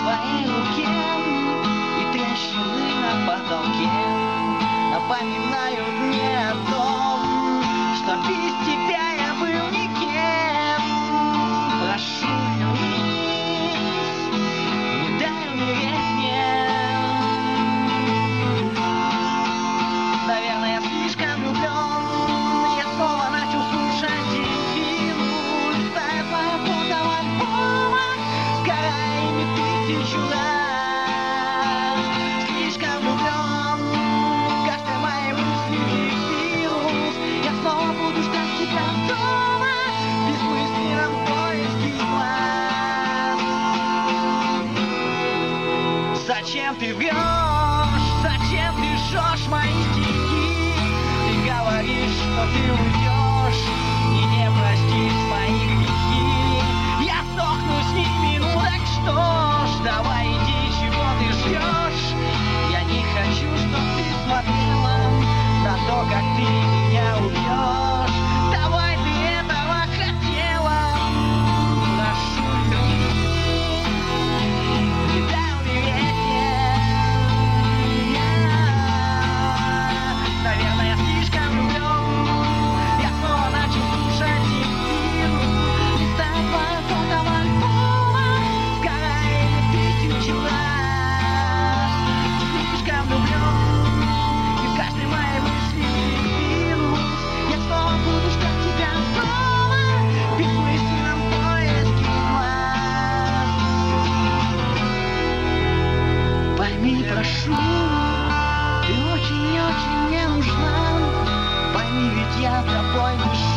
твоей руке, и трещины на потолке напоминают мне о том, что без тебя я был никем. Прошу, вернись, не дай умереть мне. Наверное, я слишком влюблен, я снова начал слушать дельфину, листая твои фото в альбомах, сгорая ими 1000 раз. Слишком влюблен, в каждой моей мысли вирус. Я снова буду ждать тебя дома, в бессмысленном поиске глаз. Зачем ты врешь? Зачем ты жжешь мои стихи? Ты говоришь, что ты уйдешь и не простишь мои грехи. Я сдохну с ними, ну так что ж, давай иди, чего ты ждешь? Я не хочу, чтоб ты смотрела на то, как ты меня убьешь. Давай, ты этого хотела. Прошу, вернись, не дай умереть мне. Наверное, я слишком влюблен, я снова начал слушать дельфину, листая твое фото в альбомах, сгорая ими 1000 раз. Слишком влюблен, и в каждой моей мысли вирус. Я снова буду ждать тебя снова, в бессмысленном поиске глаз. Пойми, прошу, ты очень-очень мне нужна. Пойми, ведь я тобой дышу.